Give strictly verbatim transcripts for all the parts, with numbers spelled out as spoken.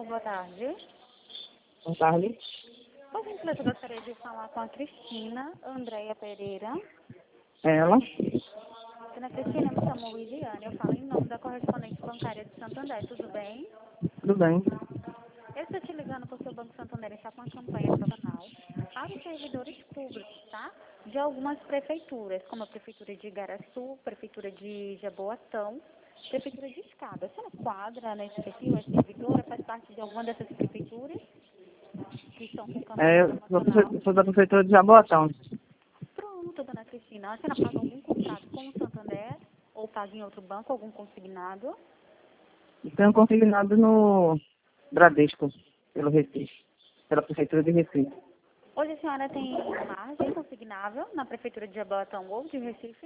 Alô, boa tarde. Boa tarde. Por gentileza, eu gostaria de falar com a Cristina Andréia Pereira. Ela? Dona Cristina, eu me chamo Luiziane, eu falo em nome da correspondente bancária de Santander, tudo bem? Tudo bem. Eu estou te ligando porque o Banco Santander está com uma campanha promocional para os servidores públicos, tá? De algumas prefeituras, como a Prefeitura de Igaraçu, Prefeitura de Jaboatão, Prefeitura de Escada. Você não quadra nesse perfil, é servidora, faz parte de alguma dessas prefeituras que estão com campanha É, eu sou promocional? eu sou da prefeitura de Jaboatão. Pronto, dona Cristina. A senhora paga algum contrato com o Santander ou paga em outro banco, algum consignado? Tenho consignado no Bradesco, pelo Recife, pela prefeitura de Recife. Hoje a senhora tem margem consignável na Prefeitura de Jaboatão ou de Recife?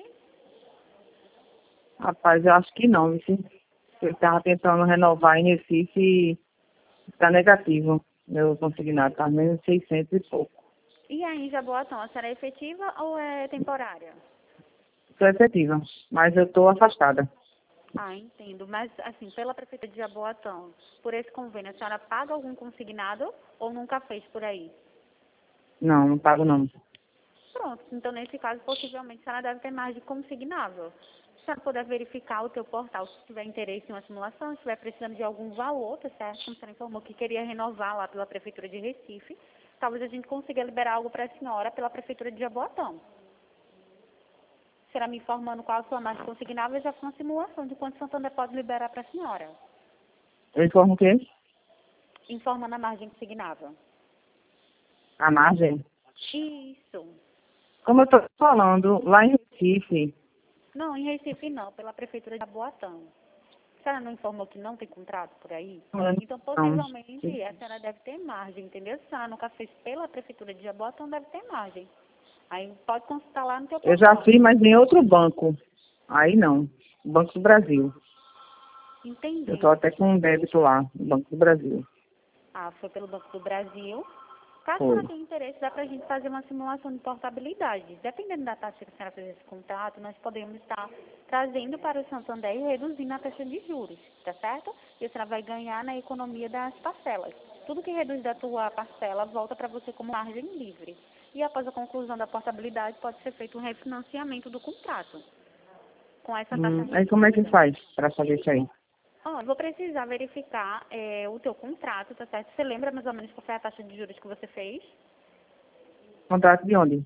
Rapaz, eu acho que não, viu? Eu estava tentando renovar em Recife e está negativo. Meu consignado está menos seiscentos e pouco. E aí, em Jaboatão, a senhora é efetiva ou é temporária? Estou efetiva, mas eu estou afastada. Ah, entendo. Mas, assim, pela Prefeitura de Jaboatão, por esse convênio, a senhora paga algum consignado ou nunca fez por aí? Não, não pago não. Pronto. Então, nesse caso, possivelmente, a senhora deve ter margem consignável. Se a senhora puder verificar o teu portal, se tiver interesse em uma simulação, se estiver precisando de algum valor, tá certo? Como a senhora informou que queria renovar lá pela Prefeitura de Recife, talvez a gente consiga liberar algo para a senhora pela Prefeitura de Jaboatão. Será me informando qual a sua margem consignável, já foi uma simulação de quanto Santander pode liberar para a senhora. Eu informo o quê? Informando a margem consignável. A margem? Isso. Como eu estou falando, lá em Recife, Não, em Recife não, pela Prefeitura de Jaboatão. A senhora não informou que não tem contrato por aí? Então, não. possivelmente, a senhora deve ter margem, entendeu? Se a senhora nunca fez pela Prefeitura de Jaboatão, deve ter margem. Aí pode consultar lá no teu Eu portal. já fiz, mas em outro banco. Aí não. Banco do Brasil. Entendi. Eu estou até com um débito lá, no Banco do Brasil. Ah, foi pelo Banco do Brasil. Caso a Foi. senhora tenha interesse, dá para a gente fazer uma simulação de portabilidade. Dependendo da taxa que a senhora fazer esse contrato, nós podemos estar trazendo para o Santander e reduzindo a taxa de juros, tá certo? E a senhora vai ganhar na economia das parcelas. Tudo que reduz da tua parcela volta para você como margem livre. E após a conclusão da portabilidade, pode ser feito um refinanciamento do contrato. Com essa taxa Hum, aí como é que reduzida. faz para fazer isso aí? Ó, eu vou precisar verificar é, o teu contrato, tá certo? Você lembra mais ou menos qual foi a taxa de juros que você fez? Contrato de onde?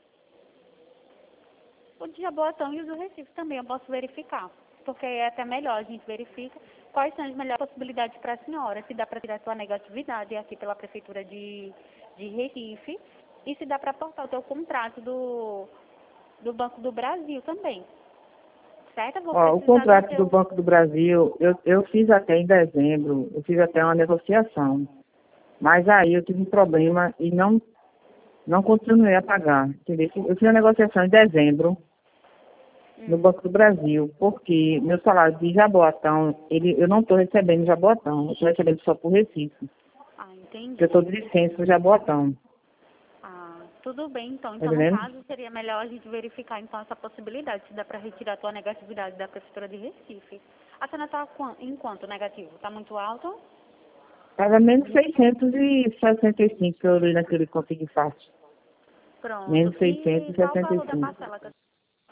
O de Jaboatão e o do Recife também eu posso verificar. Porque é até melhor, a gente verifica quais são as melhores possibilidades para a senhora. Se dá para tirar sua negatividade aqui pela Prefeitura de, de Recife. E se dá para aportar o teu contrato do, do Banco do Brasil também. Certo? Eu vou Ó, o precisar do contrato do teu... Banco do Brasil, eu, eu fiz até em dezembro, eu fiz até uma negociação. Mas aí eu tive um problema e não, não continuei a pagar. Entendeu? Eu fiz a negociação em dezembro no Hum. Banco do Brasil, porque meu salário de Jaboatão, ele, eu não estou recebendo em Jaboatão, eu estou recebendo só por Recife. Ah, Porque entendi. eu estou de licença para Jaboatão. Ah, tudo bem, então. Tá Então, no entendendo? caso, seria melhor a gente verificar, então, essa possibilidade, se dá para retirar a tua negatividade da Prefeitura de Recife. A cena está em quanto negativo? Está muito alto? Paga menos seiscentos e sessenta e cinco que eu li naquele consegui fácil. Pronto. Menos E seiscentos e qual o sessenta e valor da cinco. parcela? que-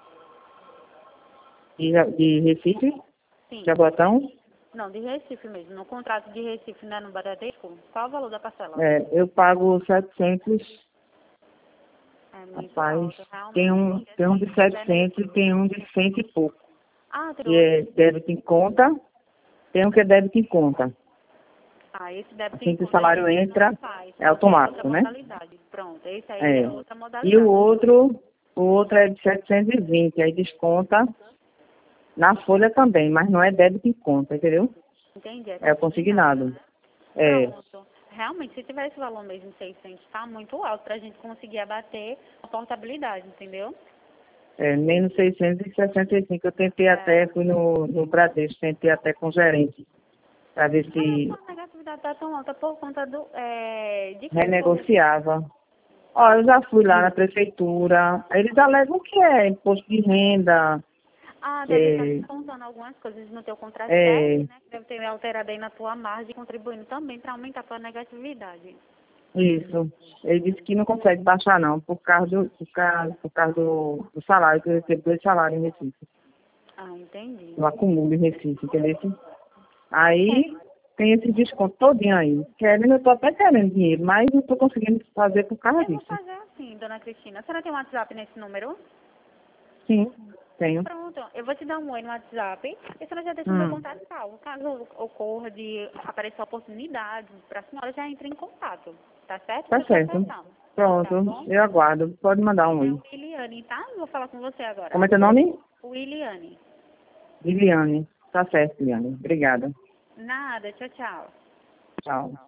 De, Ja- de Recife, Sim. Jaboatão, Não, de Recife mesmo. No contrato de Recife, né, no Bradesco, qual o valor da parcela? é, eu pago setecentos. É muito Rapaz, alto, tem realmente. um, Porque, tem um assim, de se tiver setecentos e negativo... tem um de cento e pouco. Ah, tem Que outro. é débito em conta, tem um que é débito em conta. Ah, esse débito em Assim que o conta a salário gente não entra, faz, é porque é outra automático, né? modalidade. Pronto, esse aí é É. outra E o modalidade. outro, o outro é de setecentos e vinte, aí desconta na folha também, mas não é débito em conta, entendeu? Entendi, é É o consignado, consignado. né? É, Pronto. Realmente, se tiver esse valor mesmo, seiscentos, está muito alto para a gente conseguir abater a portabilidade, entendeu? é menos seiscentos e sessenta e cinco. Eu tentei É. até, fui no, no Bradesco, tentei até com o gerente, para ver Mas a se sua negatividade está tão alta por conta do, é, de que por... renegociava. Ó, eu já fui lá na prefeitura, eles alegam que é imposto de renda, Ah, deve estar É, descontando algumas coisas no teu contrato, é, né? Que deve ter alterado aí na tua margem, contribuindo também para aumentar a tua negatividade. isso. Ele disse que não consegue baixar não, por causa do, por causa, por causa do, do salário, que eu recebo dois salários em Recife. Ah, entendi. Eu acumulo em Recife, entendeu? Aí tem esse desconto todinho aí. Querendo, eu tô até querendo dinheiro, mas não tô conseguindo fazer por causa Eu vou disso. fazer assim, dona Cristina. A senhora tem um WhatsApp nesse número? Sim, tenho. Pronto, eu vou te dar um oi no WhatsApp e a senhora já deixa o meu Hum, contato salvo. Caso ocorra de aparecer oportunidade para a senhora, já entre em contato. Tá certo? tá Eu tô certo. acertando. Tá Pronto, bom? eu aguardo. Pode mandar um É oi. o Williane, tá? Eu vou falar com você agora. Como é teu nome? Williane. Liliane. Tá certo, Liliane. Obrigada. Nada, tchau, tchau. Tchau.